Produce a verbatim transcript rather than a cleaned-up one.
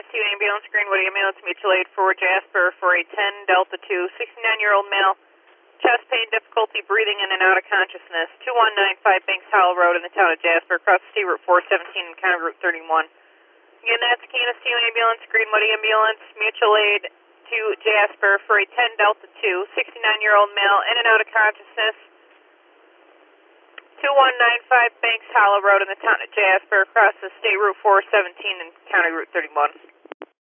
Canastee Ambulance, Greenwood Ambulance, mutual aid for Jasper for a ten Delta two, sixty-nine-year-old male, chest pain, difficulty breathing in and out of consciousness, two one nine five Banks Hollow Road in the town of Jasper, across State Route four seventeen and County Route thirty-one. Again, that's Canastee Ambulance, Greenwood Ambulance, mutual aid to Jasper for a ten Delta two, sixty-nine-year-old male, in and out of consciousness, two one nine five Banks Hollow Road in the town of Jasper, across the State Route four seventeen and County Route thirty-one.